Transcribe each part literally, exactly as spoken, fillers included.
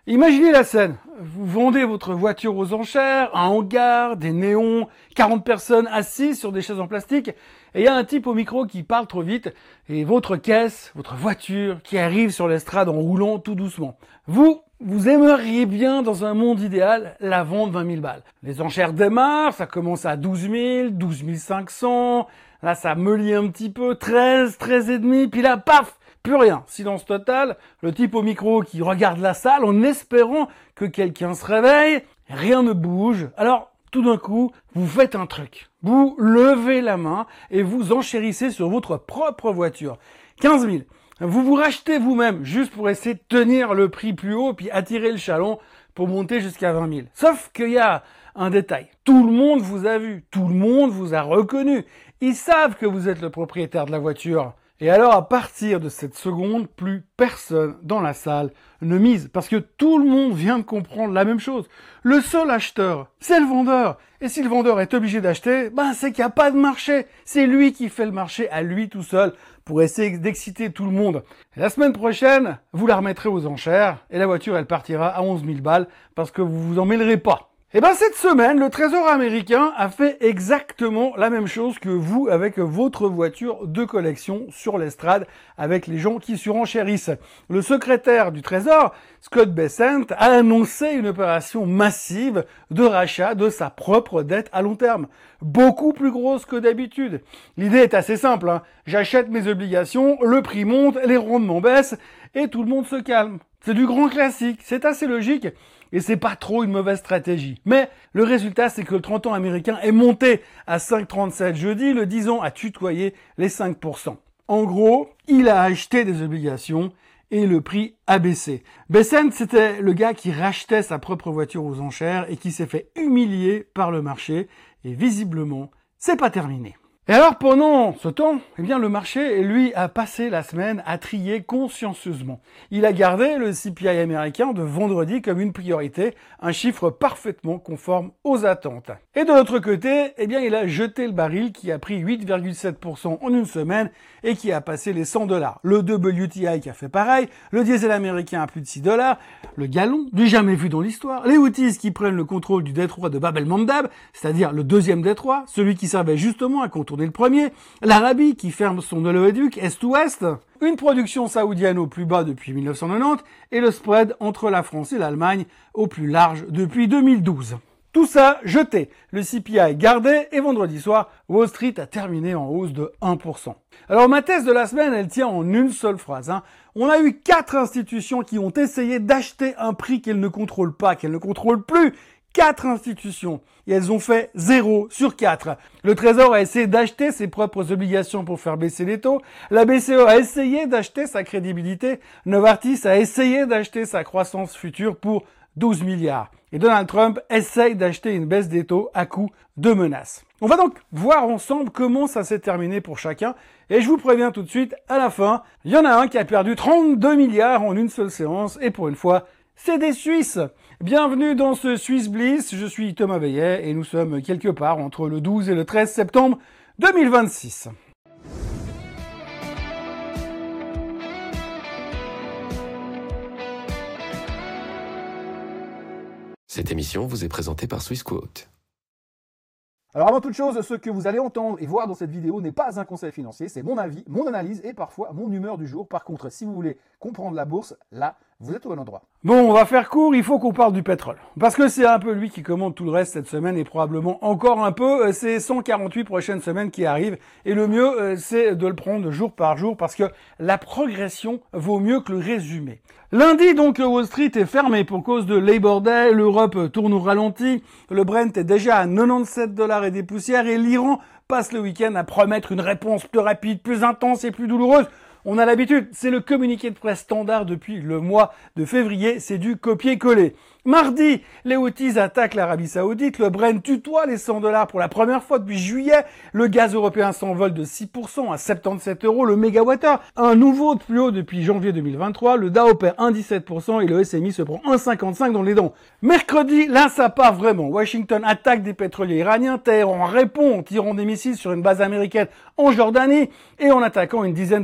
Imaginez la scène. Vous vendez votre voiture aux enchères, un hangar, des néons, quarante personnes assises sur des chaises en plastique, et il y a un type au micro qui parle trop vite, et votre caisse, votre voiture, qui arrive sur l'estrade en roulant tout doucement. Vous, vous aimeriez bien, dans un monde idéal, la vendre vingt mille balles. Les enchères démarrent, ça commence à douze mille, douze mille cinq cents, là ça meulit un petit peu, treize, treize et demi, puis là, paf, plus rien, silence total, le type au micro qui regarde la salle en espérant que quelqu'un se réveille, rien ne bouge. Alors, tout d'un coup, vous faites un truc. Vous levez la main et vous enchérissez sur votre propre voiture. quinze mille. Vous vous rachetez vous-même juste pour essayer de tenir le prix plus haut puis attirer le chaland pour monter jusqu'à vingt mille. Sauf qu'il y a un détail. Tout le monde vous a vu, tout le monde vous a reconnu. Ils savent que vous êtes le propriétaire de la voiture. Et alors, à partir de cette seconde, plus personne dans la salle ne mise, parce que tout le monde vient de comprendre la même chose. Le seul acheteur, c'est le vendeur. Et si le vendeur est obligé d'acheter, ben c'est qu'il n'y a pas de marché. C'est lui qui fait le marché à lui tout seul pour essayer d'exciter tout le monde. Et la semaine prochaine, vous la remettrez aux enchères et la voiture, elle partira à onze mille balles parce que vous vous en mêlerez pas. Et ben cette semaine, le Trésor américain a fait exactement la même chose que vous avec votre voiture de collection sur l'estrade avec les gens qui surenchérissent. Le secrétaire du Trésor, Scott Bessent, a annoncé une opération massive de rachat de sa propre dette à long terme. Beaucoup plus grosse que d'habitude. L'idée est assez simple, hein. J'achète mes obligations, le prix monte, les rendements baissent et tout le monde se calme. C'est du grand classique, c'est assez logique. Et c'est pas trop une mauvaise stratégie. Mais le résultat, c'est que le trente ans américain est monté à cinq virgule trente-sept jeudi, le dix ans a tutoyé les cinq pour cent. En gros, il a acheté des obligations et le prix a baissé. Bessent, c'était le gars qui rachetait sa propre voiture aux enchères et qui s'est fait humilier par le marché. Et visiblement, c'est pas terminé. Et alors, pendant ce temps, eh bien, le marché, lui, a passé la semaine à trier consciencieusement. Il a gardé le C P I américain de vendredi comme une priorité, un chiffre parfaitement conforme aux attentes. Et de l'autre côté, eh bien, il a jeté le baril qui a pris huit virgule sept pour cent en une semaine et qui a passé les cent dollars. Le W T I qui a fait pareil, le diesel américain à plus de six dollars, le gallon, du jamais vu dans l'histoire, les Houthis qui prennent le contrôle du détroit de Bab el-Mandab, c'est-à-dire le deuxième détroit, celui qui servait justement à contourner le premier, l'Arabie qui ferme son oléoduc est-ouest, une production saoudienne au plus bas depuis mille neuf cent quatre-vingt-dix et le spread entre la France et l'Allemagne au plus large depuis deux mille douze. Tout ça jeté, le C P I gardé et vendredi soir, Wall Street a terminé en hausse de un pour cent. Alors ma thèse de la semaine, elle tient en une seule phrase. Hein. On a eu quatre institutions qui ont essayé d'acheter un prix qu'elles ne contrôlent pas, qu'elles ne contrôlent plus. Quatre institutions. Et elles ont fait zéro sur quatre. Le Trésor a essayé d'acheter ses propres obligations pour faire baisser les taux. La B C E a essayé d'acheter sa crédibilité. Novartis a essayé d'acheter sa croissance future pour douze milliards. Et Donald Trump essaye d'acheter une baisse des taux à coup de menaces. On va donc voir ensemble comment ça s'est terminé pour chacun. Et je vous préviens tout de suite, à la fin, il y en a un qui a perdu trente-deux milliards en une seule séance. Et pour une fois, c'est des Suisses. Bienvenue dans ce Swiss Bliss, je suis Thomas Veillet et nous sommes quelque part entre le douze et le treize septembre deux mille vingt-six. Cette émission vous est présentée par Swissquote. Alors avant toute chose, ce que vous allez entendre et voir dans cette vidéo n'est pas un conseil financier, c'est mon avis, mon analyse et parfois mon humeur du jour. Par contre, si vous voulez comprendre la bourse, là, vous êtes au bon endroit. Bon, on va faire court, il faut qu'on parle du pétrole. Parce que c'est un peu lui qui commande tout le reste cette semaine et probablement encore un peu ces cent quarante-huit prochaines semaines qui arrivent. Et le mieux, c'est de le prendre jour par jour parce que la progression vaut mieux que le résumé. Lundi, donc, Wall Street est fermé pour cause de Labor Day, l'Europe tourne au ralenti, le Brent est déjà à quatre-vingt-dix-sept dollars et des poussières et l'Iran passe le week-end à promettre une réponse plus rapide, plus intense et plus douloureuse. On a l'habitude, c'est le communiqué de presse standard depuis le mois de février, c'est du copier-coller. Mardi, les Houthis attaquent l'Arabie Saoudite, le Brent tutoie les cent dollars pour la première fois depuis juillet, le gaz européen s'envole de six pour cent à soixante-dix-sept euros le mégawattheure, un nouveau plus haut depuis janvier deux mille vingt-trois, le Dow perd un virgule dix-sept pour cent et le S M I se prend un virgule cinquante-cinq dans les dents. Mercredi, là ça part vraiment, Washington attaque des pétroliers iraniens, Téhéran répond en tirant des missiles sur une base américaine en Jordanie et en attaquant une dizaine de navires qui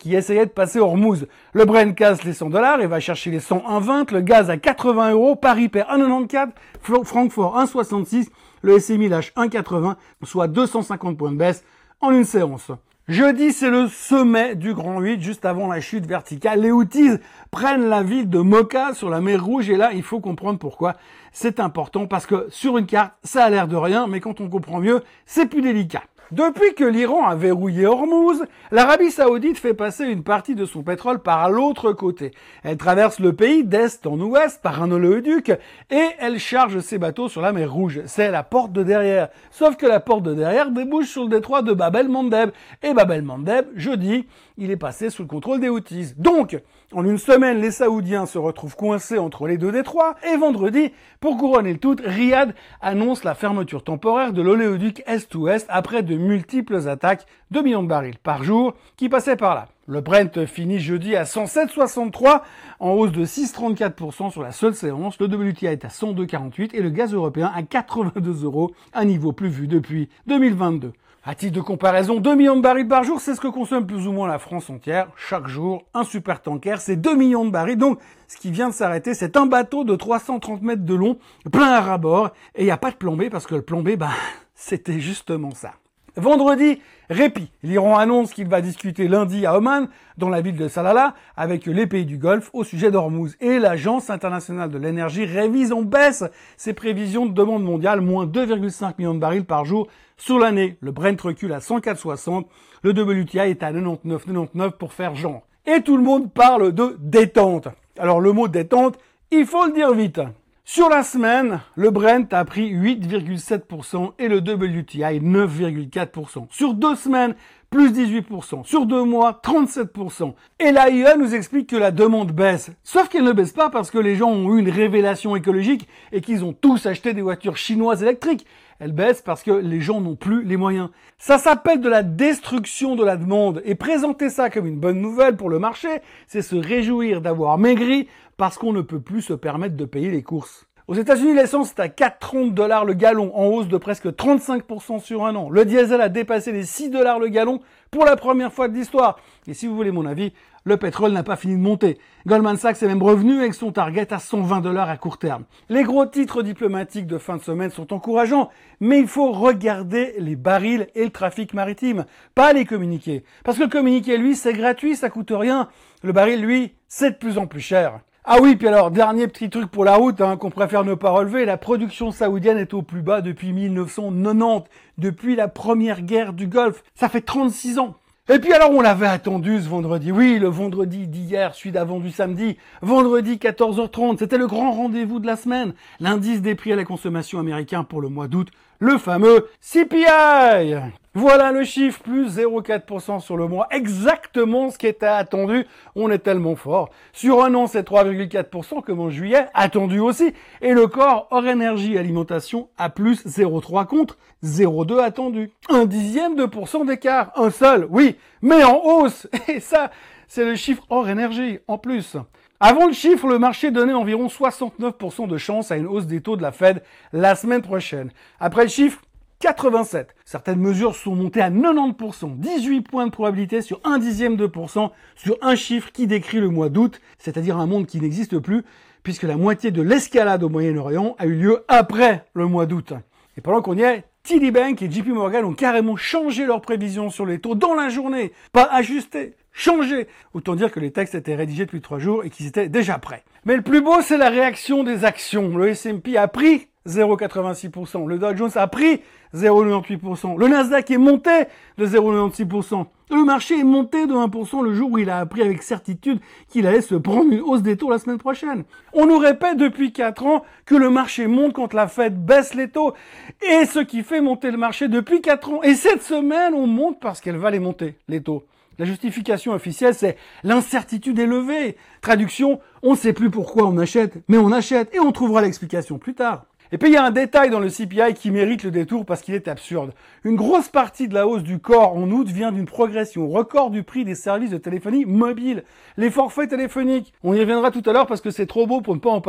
qui essayait de passer Hormuz. Le Brent casse les cent dollars et va chercher les cent un virgule vingt, le gaz à quatre-vingts euros, Paris perd un virgule quatre-vingt-quatorze, Francfort un virgule soixante-six, le S M I lâche un virgule quatre-vingts, soit deux cent cinquante points de baisse en une séance. Jeudi, c'est le sommet du Grand huit, juste avant la chute verticale. Les Houthis prennent la ville de Mocha sur la mer Rouge et là, il faut comprendre pourquoi. C'est important parce que sur une carte, ça a l'air de rien, mais quand on comprend mieux, c'est plus délicat. Depuis que l'Iran a verrouillé Hormuz, l'Arabie Saoudite fait passer une partie de son pétrole par l'autre côté. Elle traverse le pays d'est en ouest par un oléoduc et elle charge ses bateaux sur la mer Rouge. C'est la porte de derrière. Sauf que la porte de derrière débouche sur le détroit de Bab el-Mandeb. Et Bab el-Mandeb, jeudi, il est passé sous le contrôle des Houthis. Donc, en une semaine, les Saoudiens se retrouvent coincés entre les deux détroits et vendredi, pour couronner le tout, Riyad annonce la fermeture temporaire de l'oléoduc est-ouest après de multiples attaques de millions de barils par jour qui passaient par là. Le Brent finit jeudi à cent sept virgule soixante-trois, en hausse de six virgule trente-quatre pour cent sur la seule séance. Le W T I est à cent deux virgule quarante-huit et le gaz européen à quatre-vingt-deux euros, un niveau plus vu depuis deux mille vingt-deux. À titre de comparaison, deux millions de barils par jour, c'est ce que consomme plus ou moins la France entière. Chaque jour, un supertanker, c'est deux millions de barils. Donc, ce qui vient de s'arrêter, c'est un bateau de trois cent trente mètres de long, plein à ras-bord. Et il n'y a pas de plan B parce que le plan B, ben, c'était justement ça. Vendredi, répit. L'Iran annonce qu'il va discuter lundi à Oman, dans la ville de Salalah, avec les pays du Golfe au sujet d'Hormuz. Et l'Agence internationale de l'énergie révise en baisse ses prévisions de demande mondiale, moins deux virgule cinq millions de barils par jour sur l'année. Le Brent recule à cent quatre virgule soixante, le W T I est à quatre-vingt-dix-neuf virgule quatre-vingt-dix-neuf pour faire genre. Et tout le monde parle de détente. Alors le mot détente, il faut le dire vite. Sur la semaine, le Brent a pris huit virgule sept pour cent et le W T I neuf virgule quatre pour cent. Sur deux semaines, plus dix-huit pour cent. Sur deux mois, trente-sept pour cent. Et l'A I E nous explique que la demande baisse. Sauf qu'elle ne baisse pas parce que les gens ont eu une révélation écologique et qu'ils ont tous acheté des voitures chinoises électriques. Elle baisse parce que les gens n'ont plus les moyens. Ça s'appelle de la destruction de la demande. Et présenter ça comme une bonne nouvelle pour le marché, c'est se réjouir d'avoir maigri parce qu'on ne peut plus se permettre de payer les courses. Aux États-Unis, l'essence est à quatre virgule trente dollars le gallon, en hausse de presque trente-cinq pour cent sur un an. Le diesel a dépassé les six dollars le gallon pour la première fois de l'histoire. Et si vous voulez mon avis, le pétrole n'a pas fini de monter. Goldman Sachs est même revenu avec son target à cent vingt dollars à court terme. Les gros titres diplomatiques de fin de semaine sont encourageants, mais il faut regarder les barils et le trafic maritime, pas les communiqués. Parce que le communiqué, lui, c'est gratuit, ça coûte rien. Le baril, lui, c'est de plus en plus cher. Ah oui, puis alors, dernier petit truc pour la route, hein, qu'on préfère ne pas relever, la production saoudienne est au plus bas depuis mille neuf cent quatre-vingt-dix, depuis la première guerre du Golfe. Ça fait trente-six ans. Et puis alors, on l'avait attendu ce vendredi. Oui, le vendredi d'hier, celui d'avant du samedi. Vendredi, quatorze heures trente, c'était le grand rendez-vous de la semaine. L'indice des prix à la consommation américain pour le mois d'août, le fameux C P I. Voilà le chiffre, plus zéro virgule quatre pour cent sur le mois, exactement ce qui était attendu, on est tellement fort. Sur un an, c'est trois virgule quatre pour cent comme en juillet, attendu aussi, et le corps hors énergie et alimentation à plus zéro virgule trois contre zéro virgule deux attendu. Un dixième de pour cent d'écart, un seul, oui, mais en hausse, et ça, c'est le chiffre hors énergie, en plus. Avant le chiffre, le marché donnait environ soixante-neuf pour cent de chance à une hausse des taux de la Fed la semaine prochaine. Après le chiffre, quatre-vingt-sept. Certaines mesures sont montées à quatre-vingt-dix pour cent. dix-huit points de probabilité sur un dixième de pour cent sur un chiffre qui décrit le mois d'août, c'est-à-dire un monde qui n'existe plus, puisque la moitié de l'escalade au Moyen-Orient a eu lieu après le mois d'août. Et pendant qu'on y est, T D Bank et J P Morgan ont carrément changé leurs prévisions sur les taux dans la journée. Pas ajusté, changé. Autant dire que les textes étaient rédigés depuis trois jours et qu'ils étaient déjà prêts. Mais le plus beau, c'est la réaction des actions. Le S and P a pris zéro virgule quatre-vingt-six pour cent. Le Dow Jones a pris zéro virgule quatre-vingt-dix-huit pour cent. Le Nasdaq est monté de zéro virgule quatre-vingt-six pour cent. Le marché est monté de un pour cent le jour où il a appris avec certitude qu'il allait se prendre une hausse des taux la semaine prochaine. On nous répète depuis quatre ans que le marché monte quand la Fed baisse les taux. Et ce qui fait monter le marché depuis quatre ans. Et cette semaine, on monte parce qu'elle va les monter, les taux. La justification officielle, c'est l'incertitude élevée. Traduction, on ne sait plus pourquoi on achète, mais on achète et on trouvera l'explication plus tard. Et puis il y a un détail dans le C P I qui mérite le détour parce qu'il est absurde. Une grosse partie de la hausse du corps en août vient d'une progression record du prix des services de téléphonie mobile, les forfaits téléphoniques. On y reviendra tout à l'heure parce que c'est trop beau pour ne pas en parler.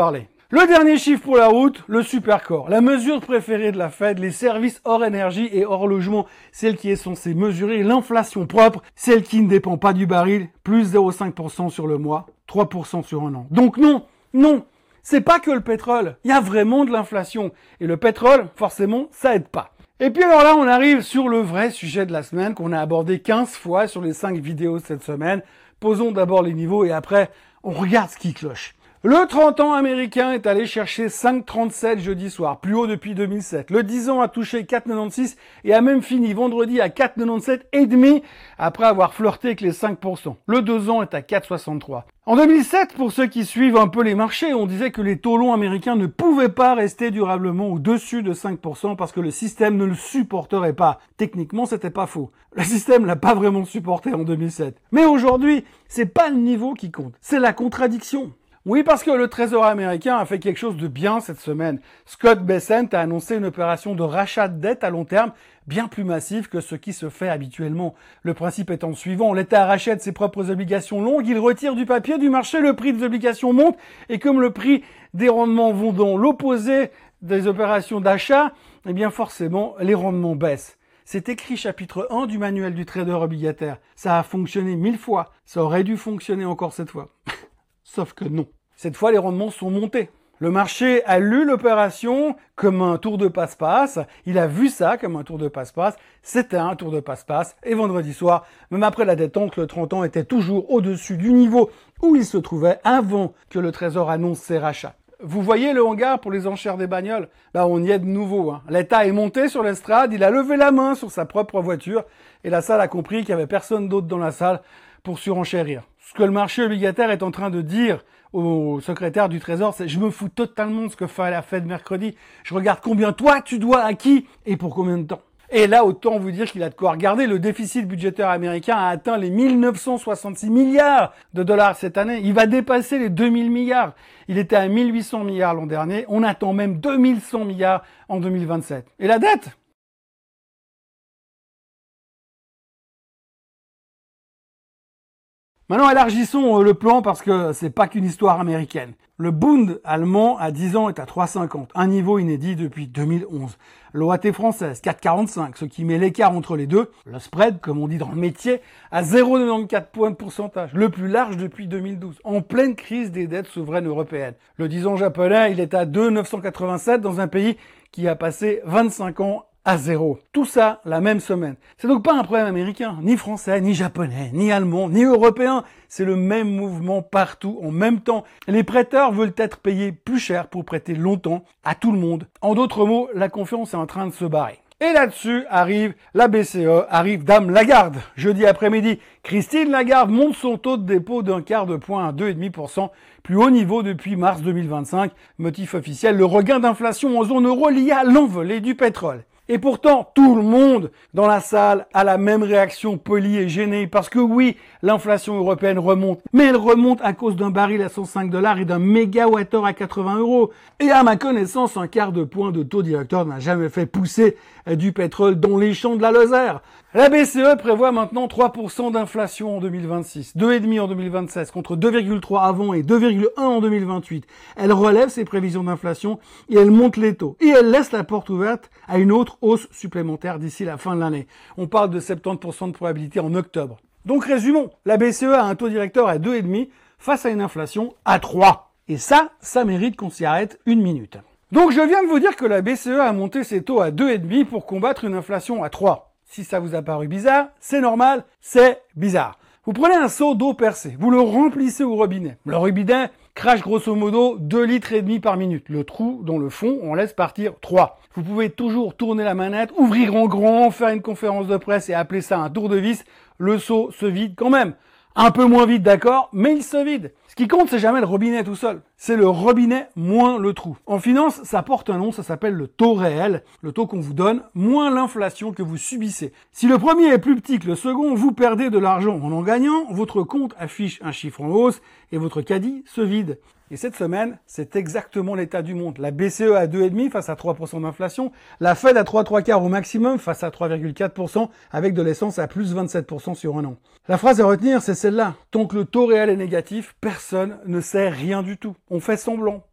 Le dernier chiffre pour la route, le Supercore. La mesure préférée de la Fed, les services hors énergie et hors logement, celle qui est censée mesurer l'inflation propre, celle qui ne dépend pas du baril, plus zéro virgule cinq pour cent sur le mois, trois pour cent sur un an. Donc non, non, c'est pas que le pétrole, il y a vraiment de l'inflation. Et le pétrole, forcément, ça aide pas. Et puis alors là, on arrive sur le vrai sujet de la semaine qu'on a abordé quinze fois sur les cinq vidéos de cette semaine. Posons d'abord les niveaux et après, on regarde ce qui cloche. Le trente ans américain est allé chercher cinq virgule trente-sept jeudi soir, plus haut depuis deux mille sept. Le dix ans a touché quatre virgule quatre-vingt-seize et a même fini vendredi à quatre virgule quatre-vingt-dix-sept et demi après avoir flirté avec les cinq pour cent. Le deux ans est à quatre virgule soixante-trois. En deux mille sept, pour ceux qui suivent un peu les marchés, on disait que les taux longs américains ne pouvaient pas rester durablement au-dessus de cinq pour cent parce que le système ne le supporterait pas. Techniquement, c'était pas faux. Le système l'a pas vraiment supporté en deux mille sept. Mais aujourd'hui, c'est pas le niveau qui compte, c'est la contradiction. Oui, parce que le Trésor américain a fait quelque chose de bien cette semaine. Scott Bessent a annoncé une opération de rachat de dette à long terme bien plus massive que ce qui se fait habituellement. Le principe étant le suivant, l'État rachète ses propres obligations longues, il retire du papier du marché, le prix des obligations monte, et comme le prix des rendements vont dans l'opposé des opérations d'achat, eh bien forcément, les rendements baissent. C'est écrit chapitre un du manuel du trader obligataire. Ça a fonctionné mille fois, ça aurait dû fonctionner encore cette fois. Sauf que non. Cette fois, les rendements sont montés. Le marché a lu l'opération comme un tour de passe-passe. Il a vu ça comme un tour de passe-passe. C'était un tour de passe-passe. Et vendredi soir, même après la détente, le trente ans était toujours au-dessus du niveau où il se trouvait avant que le Trésor annonce ses rachats. Vous voyez le hangar pour les enchères des bagnoles? Là, on y est de nouveau. Hein. L'État est monté sur l'estrade, il a levé la main sur sa propre voiture et la salle a compris qu'il n'y avait personne d'autre dans la salle pour surenchérir. Ce que le marché obligataire est en train de dire au secrétaire du Trésor, c'est « Je me fous totalement de ce que fait la Fed mercredi. Je regarde combien toi tu dois à qui et pour combien de temps. » Et là, autant vous dire qu'il a de quoi regarder. Le déficit budgétaire américain a atteint les mille neuf cent soixante-six milliards de dollars cette année. Il va dépasser les deux mille milliards. Il était à mille huit cents milliards l'an dernier. On attend même deux mille cent milliards en deux mille vingt-sept. Et la dette ? Maintenant, élargissons le plan parce que c'est pas qu'une histoire américaine. Le Bund allemand à dix ans est à trois virgule cinquante, un niveau inédit depuis deux mille onze. L'O A T française, quatre virgule quarante-cinq, ce qui met l'écart entre les deux, le spread, comme on dit dans le métier, à zéro virgule quatre-vingt-quatorze points de pourcentage, le plus large depuis deux mille douze, en pleine crise des dettes souveraines européennes. Le dix ans japonais, il est à deux virgule neuf cent quatre-vingt-sept dans un pays qui a passé vingt-cinq ans à zéro. Tout ça la même semaine. C'est donc pas un problème américain, ni français, ni japonais, ni allemand, ni européen. C'est le même mouvement partout en même temps. Les prêteurs veulent être payés plus cher pour prêter longtemps à tout le monde. En d'autres mots, la confiance est en train de se barrer. Et là-dessus arrive la B C E, arrive Dame Lagarde. Jeudi après-midi, Christine Lagarde monte son taux de dépôt d'un quart de point à deux virgule cinq pour cent, plus haut niveau depuis mars deux mille vingt-cinq. Motif officiel, le regain d'inflation en zone euro lié à l'envolée du pétrole. Et pourtant, tout le monde dans la salle a la même réaction polie et gênée parce que oui, l'inflation européenne remonte, mais elle remonte à cause d'un baril à cent cinq dollars et d'un mégawattheure à quatre-vingts euros. Et à ma connaissance, un quart de point de taux directeur n'a jamais fait pousser du pétrole dans les champs de la Lozère. La B C E prévoit maintenant trois pour cent d'inflation en deux mille vingt-six, deux virgule cinq en deux mille vingt-seize contre deux virgule trois avant et deux virgule un en deux mille vingt-huit. Elle relève ses prévisions d'inflation et elle monte les taux. Et elle laisse la porte ouverte à une autre hausse supplémentaire d'ici la fin de l'année. On parle de soixante-dix pour cent de probabilité en octobre. Donc résumons, la B C E a un taux directeur à deux virgule cinq face à une inflation à trois. Et ça, ça mérite qu'on s'y arrête une minute. Donc je viens de vous dire que la B C E a monté ses taux à deux virgule cinq pour combattre une inflation à trois. Si ça vous a paru bizarre, c'est normal, c'est bizarre. Vous prenez un seau d'eau percée, vous le remplissez au robinet. Le robinet crache grosso modo deux litres et demi par minute. Le trou dans le fond, on laisse partir trois. Vous pouvez toujours tourner la manette, ouvrir en grand, faire une conférence de presse et appeler ça un tour de vis. Le seau se vide quand même. Un peu moins vite, d'accord, mais il se vide. Ce qui compte, c'est jamais le robinet tout seul. C'est le robinet moins le trou. En finance, ça porte un nom, ça s'appelle le taux réel. Le taux qu'on vous donne, moins l'inflation que vous subissez. Si le premier est plus petit que le second, vous perdez de l'argent en en gagnant, votre compte affiche un chiffre en hausse et votre caddie se vide. Et cette semaine, c'est exactement l'état du monde. La B C E à deux virgule cinq face à trois pour cent d'inflation, la Fed à trois trois quarts au maximum face à trois virgule quatre pour cent avec de l'essence à plus vingt-sept pour cent sur un an. La phrase à retenir, c'est celle-là. Tant que le taux réel est négatif, personne ne sait rien du tout. On fait semblant.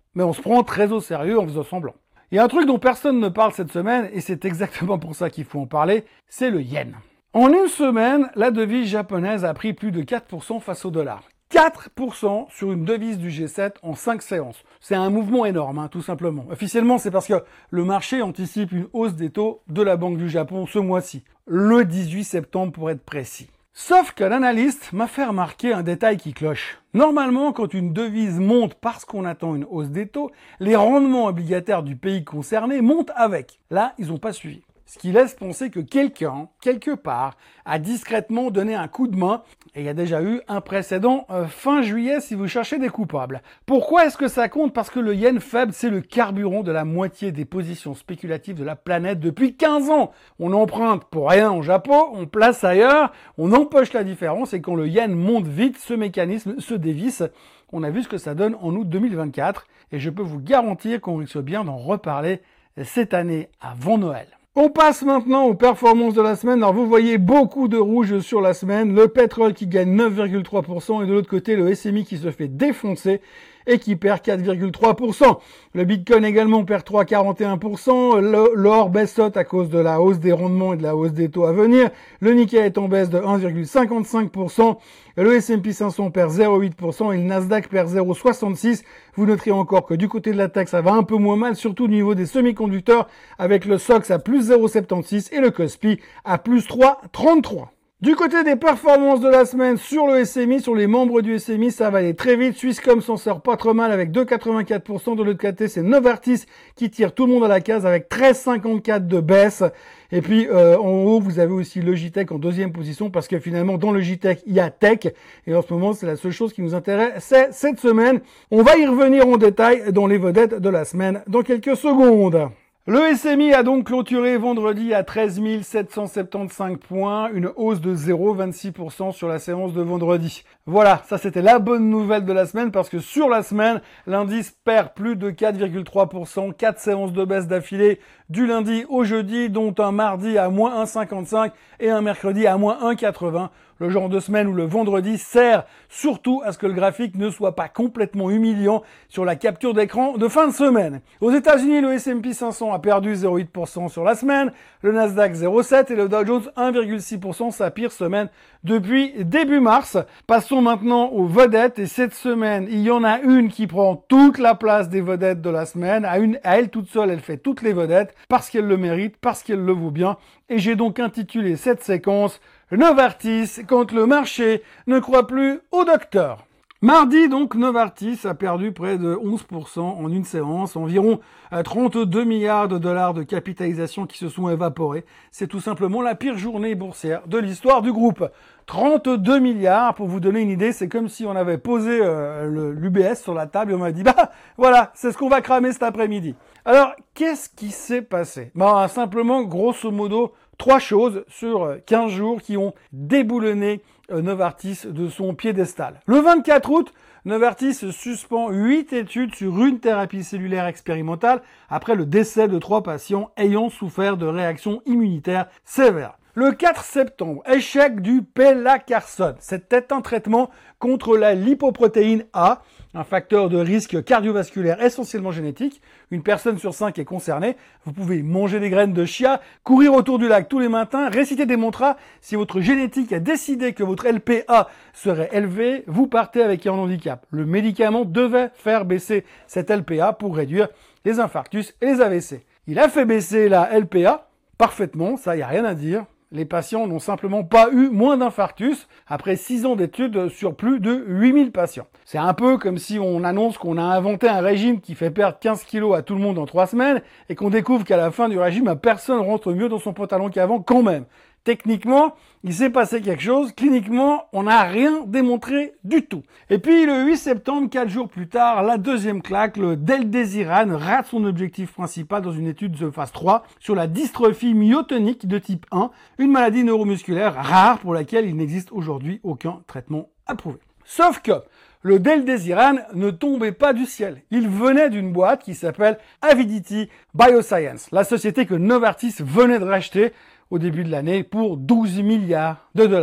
Mais on se prend très au sérieux en faisant semblant. Il y a un truc dont personne ne parle cette semaine, et c'est exactement pour ça qu'il faut en parler, c'est le yen. En une semaine, la devise japonaise a pris plus de quatre pour cent face au dollar. quatre pour cent sur une devise du G sept en cinq séances. C'est un mouvement énorme, hein, tout simplement. Officiellement, c'est parce que le marché anticipe une hausse des taux de la Banque du Japon ce mois-ci, le dix-huit septembre pour être précis. Sauf que l'analyste m'a fait remarquer un détail qui cloche. Normalement, quand une devise monte parce qu'on attend une hausse des taux, les rendements obligataires du pays concerné montent avec. Là, ils n'ont pas suivi. Ce qui laisse penser que quelqu'un, quelque part, a discrètement donné un coup de main, et il y a déjà eu un précédent euh, fin juillet si vous cherchez des coupables. Pourquoi est-ce que ça compte? Parce que le yen faible, c'est le carburant de la moitié des positions spéculatives de la planète depuis quinze ans. On emprunte pour rien au Japon, on place ailleurs, on empoche la différence, et quand le yen monte vite, ce mécanisme se dévisse. On a vu ce que ça donne en août deux mille vingt-quatre, et je peux vous garantir qu'on risque bien d'en reparler cette année avant Noël. On passe maintenant aux performances de la semaine. Alors vous voyez beaucoup de rouge sur la semaine. Le pétrole qui gagne neuf virgule trois pour cent et de l'autre côté le S M I qui se fait défoncer et qui perd quatre virgule trois pour cent. Le Bitcoin également perd trois virgule quarante et un pour cent. L'or baisse à cause de la hausse des rendements et de la hausse des taux à venir. Le Nikkei est en baisse de un virgule cinquante-cinq pour cent. Le S and P cinq cents perd zéro virgule huit pour cent et le Nasdaq perd zéro virgule soixante-six. Vous noterez encore que du côté de la tech, ça va un peu moins mal, surtout au niveau des semi-conducteurs, avec le S O X à plus zéro virgule soixante-seize et le Kospi à plus trois virgule trente-trois. Du côté des performances de la semaine sur le S M I, sur les membres du S M I, ça va aller très vite. Swisscom s'en sort pas trop mal avec deux virgule quatre-vingt-quatre pour cent. De l'autre côté, c'est Novartis qui tire tout le monde à la case avec treize virgule cinquante-quatre de baisse. Et puis euh, en haut, vous avez aussi Logitech en deuxième position parce que finalement, dans Logitech, il y a Tech. Et en ce moment, c'est la seule chose qui nous intéresse, c'est cette semaine. On va y revenir en détail dans les vedettes de la semaine dans quelques secondes. Le S M I a donc clôturé vendredi à treize mille sept cent soixante-quinze points, une hausse de zéro virgule vingt-six pour cent sur la séance de vendredi. Voilà, ça c'était la bonne nouvelle de la semaine parce que sur la semaine, l'indice perd plus de quatre virgule trois pour cent, quatre séances de baisse d'affilée du lundi au jeudi, dont un mardi à moins un virgule cinquante-cinq et un mercredi à moins un virgule quatre-vingts. Le genre de semaine où le vendredi sert surtout à ce que le graphique ne soit pas complètement humiliant sur la capture d'écran de fin de semaine. Aux États-Unis, le S and P cinq cents a perdu zéro virgule huit pour cent sur la semaine, le Nasdaq zéro virgule sept pour cent et le Dow Jones un virgule six pour cent, sa pire semaine depuis début mars. Passons maintenant aux vedettes et cette semaine, il y en a une qui prend toute la place des vedettes de la semaine. À, une, à elle toute seule, elle fait toutes les vedettes parce qu'elle le mérite, parce qu'elle le vaut bien. Et j'ai donc intitulé cette séquence Novartis, quand le marché ne croit plus au docteur. Mardi, donc, Novartis a perdu près de onze pour cent en une séance, environ trente-deux milliards de dollars de capitalisation qui se sont évaporés. C'est tout simplement la pire journée boursière de l'histoire du groupe. trente-deux milliards, pour vous donner une idée, c'est comme si on avait posé euh, l'U B S sur la table et on m'a dit, bah voilà, c'est ce qu'on va cramer cet après-midi. Alors, qu'est-ce qui s'est passé? Bah, simplement, grosso modo, trois choses sur quinze jours qui ont déboulonné Novartis de son piédestal. Le vingt-quatre août, Novartis suspend huit études sur une thérapie cellulaire expérimentale après le décès de trois patients ayant souffert de réactions immunitaires sévères. Le quatre septembre, échec du Pelacarsen. C'était un traitement contre la lipoprotéine A, un facteur de risque cardiovasculaire essentiellement génétique. Une personne sur cinq est concernée. Vous pouvez manger des graines de chia, courir autour du lac tous les matins, réciter des mantras. Si votre génétique a décidé que votre L P A serait élevé, vous partez avec un handicap. Le médicament devait faire baisser cette L P A pour réduire les infarctus et les A V C. Il a fait baisser la L P A parfaitement, ça y a rien à dire. Les patients n'ont simplement pas eu moins d'infarctus après six ans d'études sur plus de huit mille patients. C'est un peu comme si on annonce qu'on a inventé un régime qui fait perdre quinze kilos à tout le monde en trois semaines et qu'on découvre qu'à la fin du régime, personne rentre mieux dans son pantalon qu'avant quand même. Techniquement, il s'est passé quelque chose. Cliniquement, on n'a rien démontré du tout. Et puis, le huit septembre, quatre jours plus tard, la deuxième claque, le Del-Desiran rate son objectif principal dans une étude de phase trois sur la dystrophie myotonique de type un, une maladie neuromusculaire rare pour laquelle il n'existe aujourd'hui aucun traitement approuvé. Sauf que le Del-Desiran ne tombait pas du ciel. Il venait d'une boîte qui s'appelle Avidity Bioscience, la société que Novartis venait de racheter au début de l'année pour douze milliards de dollars.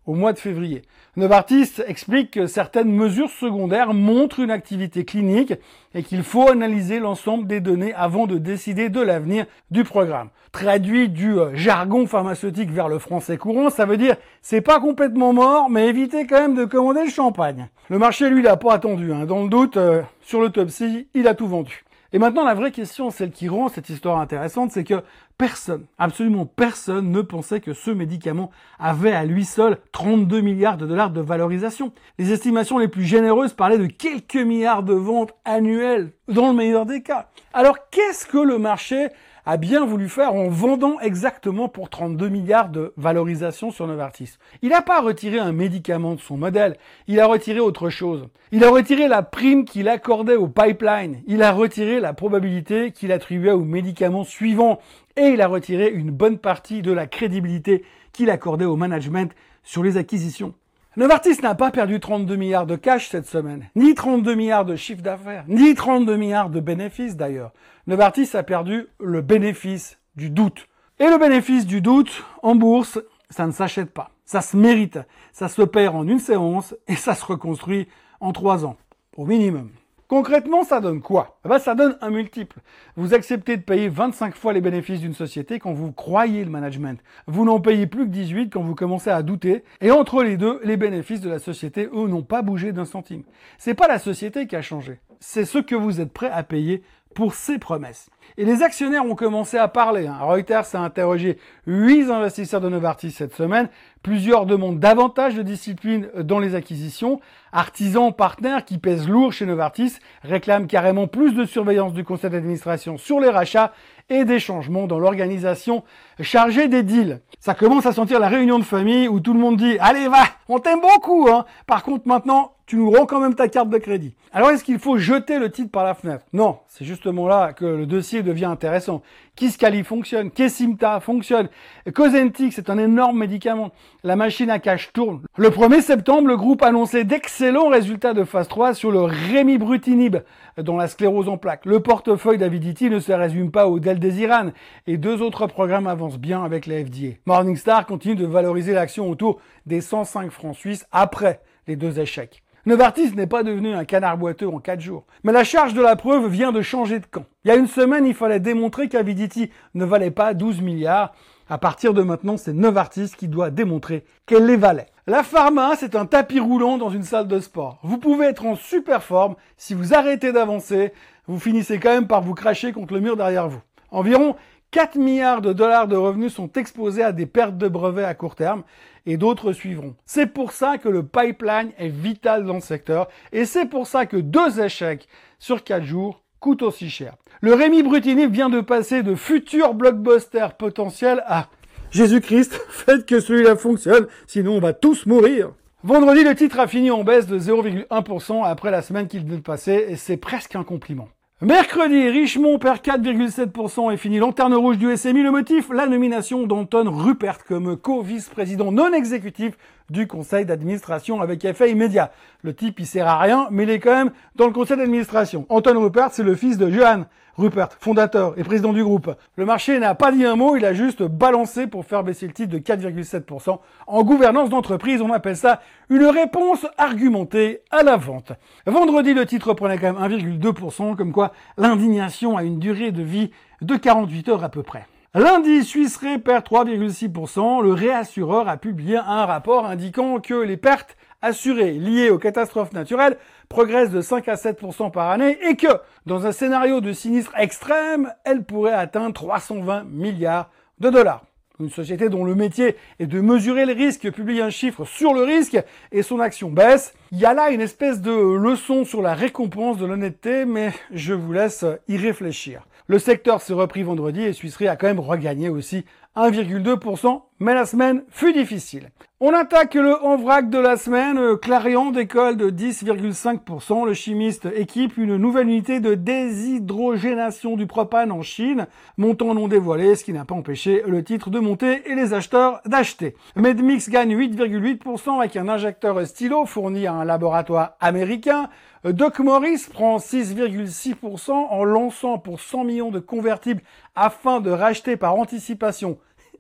au mois de février. Novartis explique que certaines mesures secondaires montrent une activité clinique et qu'il faut analyser l'ensemble des données avant de décider de l'avenir du programme. Traduit du jargon pharmaceutique vers le français courant, ça veut dire c'est pas complètement mort, mais évitez quand même de commander le champagne. Le marché, lui, l'a pas attendu. Hein. Dans le doute, euh, sur l'autopsie, il a tout vendu. Et maintenant, la vraie question, celle qui rend cette histoire intéressante, c'est que personne, absolument personne ne pensait que ce médicament avait à lui seul trente-deux milliards de dollars de valorisation. Les estimations les plus généreuses parlaient de quelques milliards de ventes annuelles, dans le meilleur des cas. Alors, qu'est-ce que le marché a bien voulu faire en vendant exactement pour trente-deux milliards de valorisation sur Novartis? Il n'a pas retiré un médicament de son modèle, il a retiré autre chose. Il a retiré la prime qu'il accordait au pipeline, il a retiré la probabilité qu'il attribuait au médicament suivant, et il a retiré une bonne partie de la crédibilité qu'il accordait au management sur les acquisitions. Novartis n'a pas perdu trente-deux milliards de cash cette semaine, ni trente-deux milliards de chiffre d'affaires, ni trente-deux milliards de bénéfices d'ailleurs. Novartis a perdu le bénéfice du doute. Et le bénéfice du doute, en bourse, ça ne s'achète pas. Ça se mérite. Ça se perd en une séance et ça se reconstruit en trois ans, au minimum. Concrètement, ça donne quoi? Eh ben, ça donne un multiple. Vous acceptez de payer vingt-cinq fois les bénéfices d'une société quand vous croyez le management. Vous n'en payez plus que dix-huit quand vous commencez à douter. Et entre les deux, les bénéfices de la société, eux, n'ont pas bougé d'un centime. C'est pas la société qui a changé. C'est ce que vous êtes prêt à payer pour ces promesses. Et les actionnaires ont commencé à parler. Hein. Reuters a interrogé huit investisseurs de Novartis cette semaine. Plusieurs demandent davantage de discipline dans les acquisitions. Artisans, partenaires qui pèsent lourd chez Novartis réclament carrément plus de surveillance du conseil d'administration sur les rachats et des changements dans l'organisation chargée des deals. Ça commence à sentir la réunion de famille où tout le monde dit « Allez, va, on t'aime beaucoup, hein. Par contre, maintenant, tu nous rends quand même ta carte de crédit. » Alors, est-ce qu'il faut jeter le titre par la fenêtre? Non, c'est justement là que le dossier devient intéressant. Kisqali fonctionne, Kesimpta fonctionne, Cosentyx, c'est un énorme médicament. La machine à cash tourne. Le premier septembre, le groupe annonçait d'excellents résultats de phase trois sur le remibrutinib dans la sclérose en plaques. Le portefeuille d'Avidity ne se résume pas au Deldesiran et deux autres programmes avancent bien avec la F D A. Morningstar continue de valoriser l'action autour des cent cinq francs suisses après les deux échecs. Novartis n'est pas devenu un canard boiteux en quatre jours. Mais la charge de la preuve vient de changer de camp. Il y a une semaine, il fallait démontrer qu'Avidity ne valait pas douze milliards. À partir de maintenant, c'est Novartis qui doit démontrer qu'elle les valait. La pharma, c'est un tapis roulant dans une salle de sport. Vous pouvez être en super forme. Si vous arrêtez d'avancer, vous finissez quand même par vous cracher contre le mur derrière vous. Environ quatre milliards de dollars de revenus sont exposés à des pertes de brevets à court terme et d'autres suivront. C'est pour ça que le pipeline est vital dans le secteur et c'est pour ça que deux échecs sur quatre jours coûtent aussi cher. Le remibrutinib vient de passer de futur blockbuster potentiel à Jésus-Christ, faites que celui-là fonctionne, sinon on va tous mourir. Vendredi, le titre a fini en baisse de zéro virgule un pour cent après la semaine qu'il venait de passer et c'est presque un compliment. Mercredi, Richemont perd quatre virgule sept pour cent et finit lanterne rouge du S M I. Le motif, la nomination d'Anton Rupert comme co-vice-président non exécutif du conseil d'administration avec effet immédiat. Le type, il sert à rien, mais il est quand même dans le conseil d'administration. Anton Rupert, c'est le fils de Johan Rupert, fondateur et président du groupe. Le marché n'a pas dit un mot, il a juste balancé pour faire baisser le titre de quatre virgule sept pour cent. En gouvernance d'entreprise, on appelle ça une réponse argumentée à la vente. Vendredi, le titre prenait quand même un virgule deux pour cent, comme quoi l'indignation a une durée de vie de quarante-huit heures à peu près. Lundi, Swiss Re perd trois virgule six pour cent. Le réassureur a publié un rapport indiquant que les pertes assurées liées aux catastrophes naturelles progressent de cinq à sept pour cent par année et que, dans un scénario de sinistre extrême, elles pourraient atteindre trois cent vingt milliards de dollars. Une société dont le métier est de mesurer le risque publie un chiffre sur le risque et son action baisse. Il y a là une espèce de leçon sur la récompense de l'honnêteté, mais je vous laisse y réfléchir. Le secteur s'est repris vendredi et Swiss Re a quand même regagné aussi un virgule deux pour cent, mais la semaine fut difficile. On attaque le en vrac de la semaine. Clariant décolle de dix virgule cinq pour cent. Le chimiste équipe une nouvelle unité de déshydrogénation du propane en Chine. Montant non dévoilé, ce qui n'a pas empêché le titre de monter et les acheteurs d'acheter. Medmix gagne huit virgule huit pour cent avec un injecteur stylo fourni à un laboratoire américain. Doc Morris prend six virgule six pour cent en lançant pour cent millions de convertibles afin de racheter par anticipation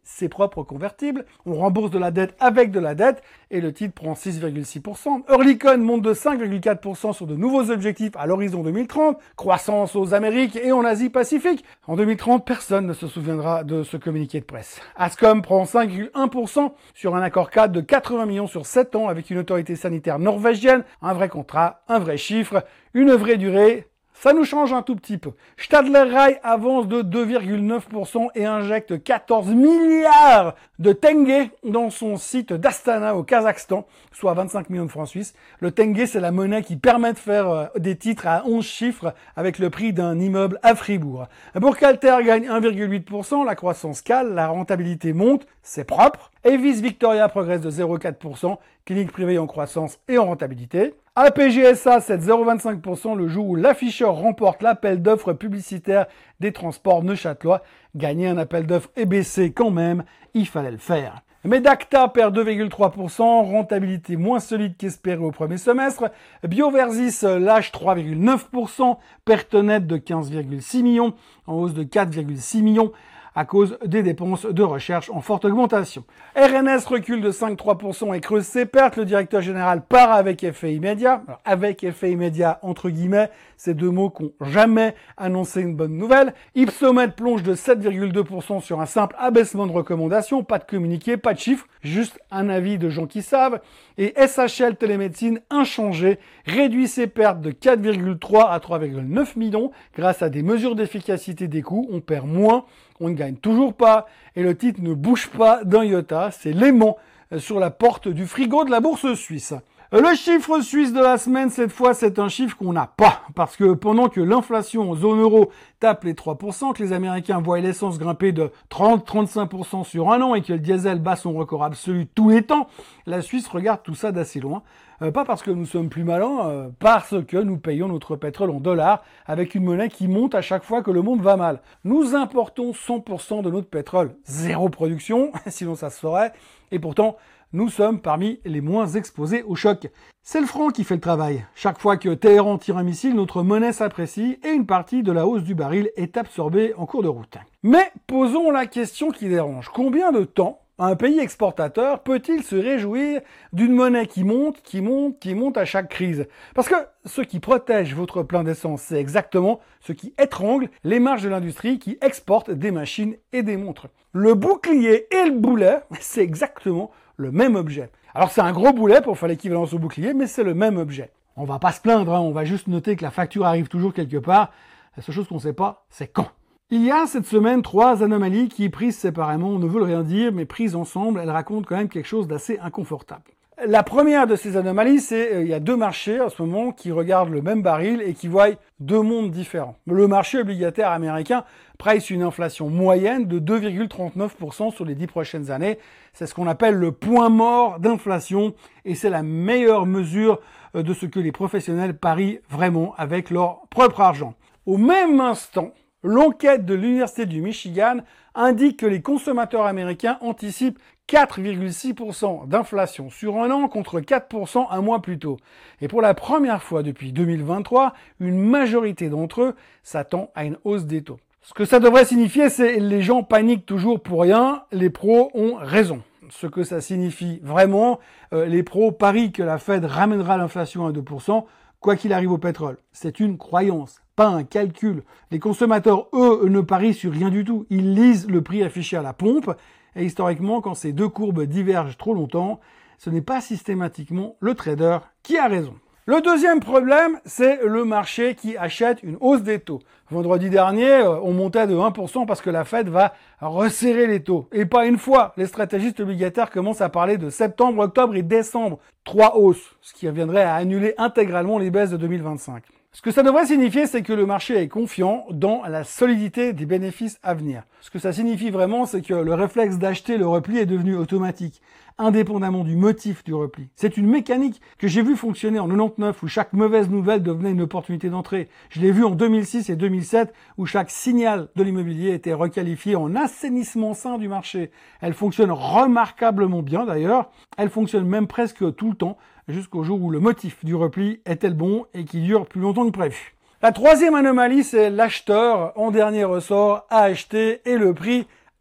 ses propres convertibles. On rembourse de la dette avec de la dette et le titre prend six virgule six pour cent. Oerlikon monte de cinq virgule quatre pour cent sur de nouveaux objectifs à l'horizon deux mille trente. Croissance aux Amériques et en Asie-Pacifique. En deux mille trente, personne ne se souviendra de ce communiqué de presse. Ascom prend cinq virgule un pour cent sur un accord cadre de quatre-vingts millions sur sept ans avec une autorité sanitaire norvégienne. Un vrai contrat, un vrai chiffre, une vraie durée. Ça nous change un tout petit peu. Stadler Rail avance de deux virgule neuf pour cent et injecte quatorze milliards de tenge dans son site d'Astana au Kazakhstan, soit vingt-cinq millions de francs suisses. Le tenge, c'est la monnaie qui permet de faire des titres à onze chiffres avec le prix d'un immeuble à Fribourg. Burkhalter gagne un virgule huit pour cent, la croissance cale, la rentabilité monte, c'est propre. Avis Victoria progresse de zéro virgule quatre pour cent, clinique privée en croissance et en rentabilité. A P G S A cède zéro virgule vingt-cinq pour cent le jour où l'afficheur remporte l'appel d'offres publicitaire des transports neuchâtelois. Gagner un appel d'offres et baisser quand même, il fallait le faire. Medacta perd deux virgule trois pour cent, rentabilité moins solide qu'espéré au premier semestre. Bioversis lâche trois virgule neuf pour cent, perte nette de quinze virgule six millions, en hausse de quatre virgule six millions. À cause des dépenses de recherche en forte augmentation. R N S recule de cinq virgule trois pour cent et creuse ses pertes. Le directeur général part avec effet immédiat. Alors, avec effet immédiat, entre guillemets, ces deux mots qui n'ont jamais annoncé une bonne nouvelle. Ipsomed plonge de sept virgule deux pour cent sur un simple abaissement de recommandation. Pas de communiqué, pas de chiffres, juste un avis de gens qui savent. Et S H L Télémédecine, inchangé, réduit ses pertes de quatre virgule trois à trois virgule neuf millions grâce à des mesures d'efficacité des coûts. On perd moins. On ne gagne toujours pas et le titre ne bouge pas d'un iota. C'est l'aimant sur la porte du frigo de la bourse suisse. Le chiffre suisse de la semaine, cette fois, c'est un chiffre qu'on n'a pas. Parce que pendant que l'inflation en zone euro tape les trois pour cent, que les Américains voient l'essence grimper de trente à trente-cinq pour cent sur un an et que le diesel bat son record absolu tous les temps, la Suisse regarde tout ça d'assez loin. Euh, pas parce que nous sommes plus malins, euh, parce que nous payons notre pétrole en dollars avec une monnaie qui monte à chaque fois que le monde va mal. Nous importons cent pour cent de notre pétrole, zéro production, sinon ça se saurait, et pourtant nous sommes parmi les moins exposés au choc. C'est le franc qui fait le travail. Chaque fois que Téhéran tire un missile, notre monnaie s'apprécie et une partie de la hausse du baril est absorbée en cours de route. Mais posons la question qui dérange. Combien de temps un pays exportateur peut-il se réjouir d'une monnaie qui monte, qui monte, qui monte à chaque crise? Parce que ce qui protège votre plein d'essence, c'est exactement ce qui étrangle les marges de l'industrie qui exporte des machines et des montres. Le bouclier et le boulet, c'est exactement le même objet. Alors c'est un gros boulet pour faire l'équivalence au bouclier, mais c'est le même objet. On va pas se plaindre, hein, on va juste noter que la facture arrive toujours quelque part. La seule chose qu'on sait pas, c'est quand. Il y a cette semaine trois anomalies qui, prises séparément, ne veulent rien dire, mais prises ensemble, elles racontent quand même quelque chose d'assez inconfortable. La première de ces anomalies, c'est euh, il y a deux marchés en ce moment qui regardent le même baril et qui voient deux mondes différents. Le marché obligataire américain price une inflation moyenne de deux virgule trente-neuf pour cent sur les dix prochaines années. C'est ce qu'on appelle le point mort d'inflation et c'est la meilleure mesure de ce que les professionnels parient vraiment avec leur propre argent. Au même instant, l'enquête de l'Université du Michigan indique que les consommateurs américains anticipent quatre virgule six pour cent d'inflation sur un an contre quatre pour cent un mois plus tôt. Et pour la première fois depuis deux mille vingt-trois, une majorité d'entre eux s'attend à une hausse des taux. Ce que ça devrait signifier, c'est les gens paniquent toujours pour rien, les pros ont raison. Ce que ça signifie vraiment, euh, les pros parient que la Fed ramènera l'inflation à deux pour cent, quoi qu'il arrive au pétrole. C'est une croyance, pas un calcul. Les consommateurs, eux, ne parient sur rien du tout. Ils lisent le prix affiché à la pompe, et historiquement, quand ces deux courbes divergent trop longtemps, ce n'est pas systématiquement le trader qui a raison. Le deuxième problème, c'est le marché qui achète une hausse des taux. Vendredi dernier, on montait de un pour cent parce que la Fed va resserrer les taux. Et pas une fois. Les stratégistes obligataires commencent à parler de septembre, octobre et décembre. Trois hausses, ce qui reviendrait à annuler intégralement les baisses de deux mille vingt-cinq. Ce que ça devrait signifier, c'est que le marché est confiant dans la solidité des bénéfices à venir. Ce que ça signifie vraiment, c'est que le réflexe d'acheter le repli est devenu automatique, indépendamment du motif du repli. C'est une mécanique que j'ai vu fonctionner en quatre-vingt-dix-neuf, où chaque mauvaise nouvelle devenait une opportunité d'entrée. Je l'ai vu en deux mille six et deux mille sept, où chaque signal de l'immobilier était requalifié en assainissement sain du marché. Elle fonctionne remarquablement bien d'ailleurs. Elle fonctionne même presque tout le temps, jusqu'au jour où le motif du repli était le bon et qui dure plus longtemps que prévu. La troisième anomalie, c'est l'acheteur en dernier ressort a acheté et le prix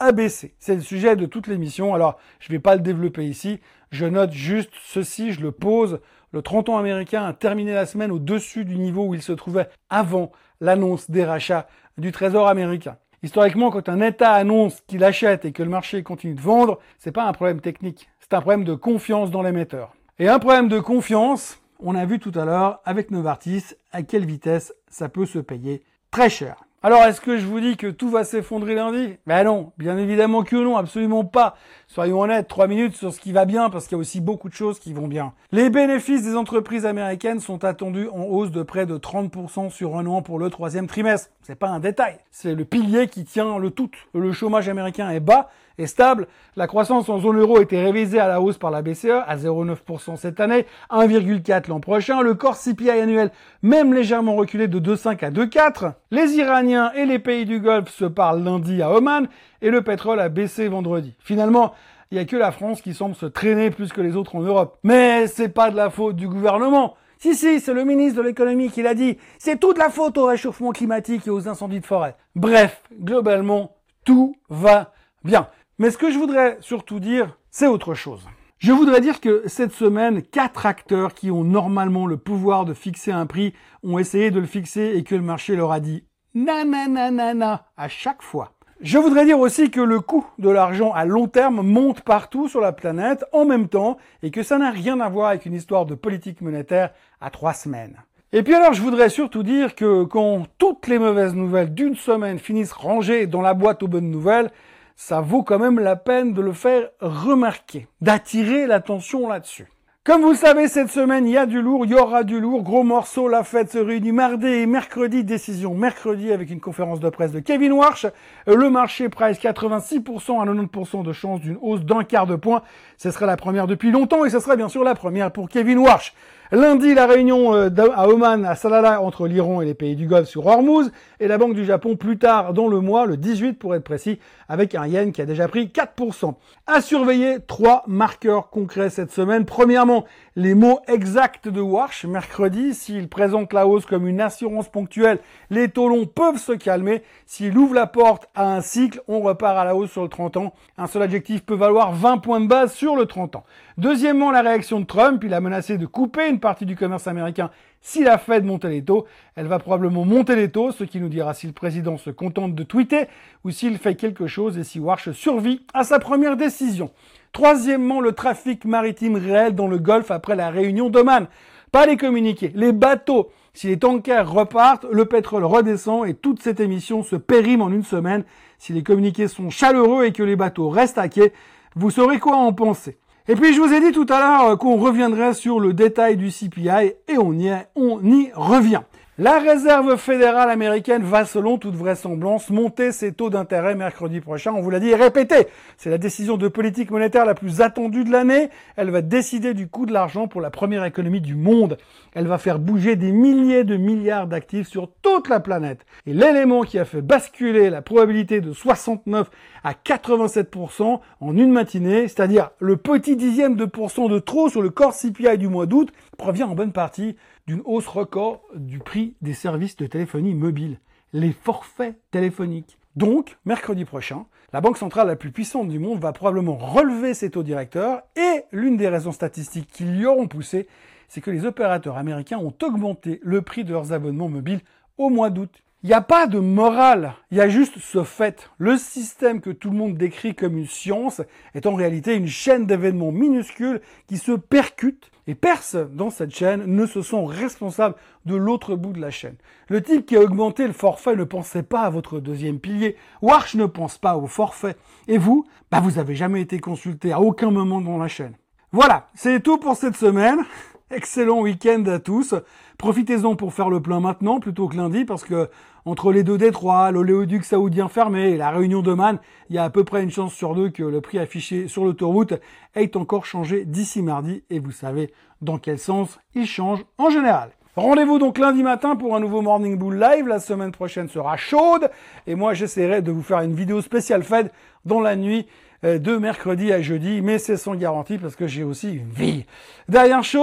a baissé. C'est le sujet de toute l'émission, alors je ne vais pas le développer ici. Je note juste ceci, je le pose. Le trente ans américain a terminé la semaine au-dessus du niveau où il se trouvait avant l'annonce des rachats du Trésor américain. Historiquement, quand un État annonce qu'il achète et que le marché continue de vendre, c'est pas un problème technique, c'est un problème de confiance dans l'émetteur. Et un problème de confiance, on a vu tout à l'heure avec Novartis à quelle vitesse ça peut se payer très cher. Alors, est-ce que je vous dis que tout va s'effondrer lundi? Ben non, bien évidemment que non, absolument pas. Soyons honnêtes, trois minutes sur ce qui va bien, parce qu'il y a aussi beaucoup de choses qui vont bien. Les bénéfices des entreprises américaines sont attendus en hausse de près de trente pour cent sur un an pour le troisième trimestre. C'est pas un détail, c'est le pilier qui tient le tout. Le chômage américain est bas et stable. La croissance en zone euro a été révisée à la hausse par la B C E à zéro virgule neuf pour cent cette année, un virgule quatre l'an prochain. Le core C P I annuel même légèrement reculé de deux virgule cinq à deux virgule quatre. Les Iraniens et les pays du Golfe se parlent lundi à Oman et le pétrole a baissé vendredi. Finalement, il n'y a que la France qui semble se traîner plus que les autres en Europe. Mais c'est pas de la faute du gouvernement. Si, si, c'est le ministre de l'économie qui l'a dit. C'est toute la faute au réchauffement climatique et aux incendies de forêt. Bref, globalement, tout va bien. Mais ce que je voudrais surtout dire, c'est autre chose. Je voudrais dire que cette semaine, quatre acteurs qui ont normalement le pouvoir de fixer un prix ont essayé de le fixer et que le marché leur a dit « na na na na na » à chaque fois. Je voudrais dire aussi que le coût de l'argent à long terme monte partout sur la planète en même temps et que ça n'a rien à voir avec une histoire de politique monétaire à trois semaines. Et puis alors, je voudrais surtout dire que quand toutes les mauvaises nouvelles d'une semaine finissent rangées dans la boîte aux bonnes nouvelles, ça vaut quand même la peine de le faire remarquer, d'attirer l'attention là-dessus. Comme vous le savez, cette semaine, il y a du lourd, il y aura du lourd, gros morceau, la fête se réunit mardi et mercredi, décision mercredi avec une conférence de presse de Kevin Warsh. Le marché price quatre-vingt-six pour cent à quatre-vingt-dix pour cent de chance d'une hausse d'un quart de point. Ce serait la première depuis longtemps et ce serait bien sûr la première pour Kevin Warsh. Lundi, la réunion à Oman, à Salalah, entre l'Iran et les pays du Golfe sur Hormuz, et la Banque du Japon plus tard dans le mois, le dix-huit pour être précis, avec un yen qui a déjà pris quatre pour cent. À surveiller, trois marqueurs concrets cette semaine. Premièrement, les mots exacts de Warsh mercredi. S'il présente la hausse comme une assurance ponctuelle, les taux longs peuvent se calmer. S'il ouvre la porte à un cycle, on repart à la hausse sur le trente ans. Un seul adjectif peut valoir vingt points de base sur le trente ans. Deuxièmement, la réaction de Trump. Il a menacé de couper une partie du commerce américain si la Fed montait les taux. Elle va probablement monter les taux, ce qui nous dira si le président se contente de tweeter ou s'il fait quelque chose et si Warsh survit à sa première décision. Troisièmement, le trafic maritime réel dans le Golfe après la réunion d'Oman. Pas les communiqués, les bateaux. Si les tankers repartent, le pétrole redescend et toute cette émission se périme en une semaine. Si les communiqués sont chaleureux et que les bateaux restent à quai, vous saurez quoi en penser. Et puis je vous ai dit tout à l'heure qu'on reviendrait sur le détail du C P I et on y est, on y revient. La Réserve fédérale américaine va selon toute vraisemblance monter ses taux d'intérêt mercredi prochain. On vous l'a dit et répété, c'est la décision de politique monétaire la plus attendue de l'année. Elle va décider du coût de l'argent pour la première économie du monde. Elle va faire bouger des milliers de milliards d'actifs sur toute la planète. Et l'élément qui a fait basculer la probabilité de soixante-neuf à quatre-vingt-sept pour cent en une matinée, c'est-à-dire le petit dixième de pourcent de trop sur le core C P I du mois d'août, provient en bonne partie d'une hausse record du prix des services de téléphonie mobile, les forfaits téléphoniques. Donc, mercredi prochain, la banque centrale la plus puissante du monde va probablement relever ses taux directeurs et l'une des raisons statistiques qui l'y auront poussé, c'est que les opérateurs américains ont augmenté le prix de leurs abonnements mobiles au mois d'août. Il n'y a pas de morale, il y a juste ce fait. Le système que tout le monde décrit comme une science est en réalité une chaîne d'événements minuscules qui se percutent et personne dans cette chaîne ne se sent responsable de l'autre bout de la chaîne. Le type qui a augmenté le forfait ne pensait pas à votre deuxième pilier. Warsh ne pense pas au forfait. Et vous, bah vous avez jamais été consulté à aucun moment dans la chaîne. Voilà, c'est tout pour cette semaine. Excellent week-end à tous. Profitez-en pour faire le plein maintenant plutôt que lundi parce que entre les deux détroits, l'oléoduc saoudien fermé et la réunion d'Oman, il y a à peu près une chance sur deux que le prix affiché sur l'autoroute ait encore changé d'ici mardi et vous savez dans quel sens il change en général. Rendez-vous donc lundi matin pour un nouveau Morning Bull Live. La semaine prochaine sera chaude et moi j'essaierai de vous faire une vidéo spéciale Fed dans la nuit de mercredi à jeudi, mais c'est sans garantie parce que j'ai aussi une vie. Dernière chose,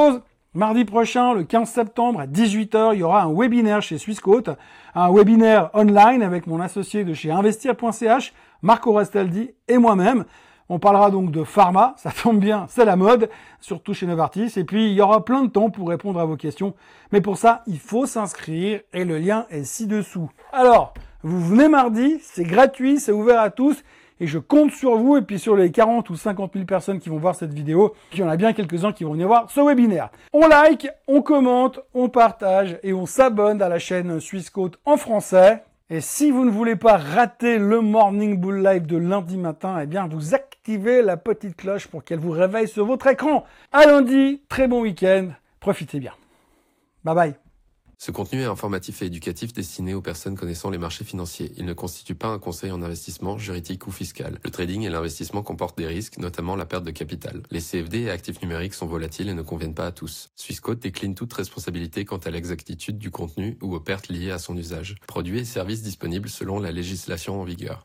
Mardi prochain, le quinze septembre, à dix-huit heures, il y aura un webinaire chez Swissquote, un webinaire online avec mon associé de chez investir point c h, Marco Rastaldi et moi-même. On parlera donc de pharma, ça tombe bien, c'est la mode, surtout chez Novartis. Et puis, il y aura plein de temps pour répondre à vos questions. Mais pour ça, il faut s'inscrire et le lien est ci-dessous. Alors, vous venez mardi, c'est gratuit, c'est ouvert à tous. Et je compte sur vous et puis sur les quarante ou cinquante mille personnes qui vont voir cette vidéo. Il y en a bien quelques-uns qui vont venir voir ce webinaire. On like, on commente, on partage et on s'abonne à la chaîne Swissquote en français. Et si vous ne voulez pas rater le Morning Bull Live de lundi matin, eh bien, vous activez la petite cloche pour qu'elle vous réveille sur votre écran. À lundi, très bon week-end, profitez bien. Bye bye. Ce contenu est informatif et éducatif destiné aux personnes connaissant les marchés financiers. Il ne constitue pas un conseil en investissement, juridique ou fiscal. Le trading et l'investissement comportent des risques, notamment la perte de capital. Les C F D et actifs numériques sont volatiles et ne conviennent pas à tous. Swissquote décline toute responsabilité quant à l'exactitude du contenu ou aux pertes liées à son usage. Produits et services disponibles selon la législation en vigueur.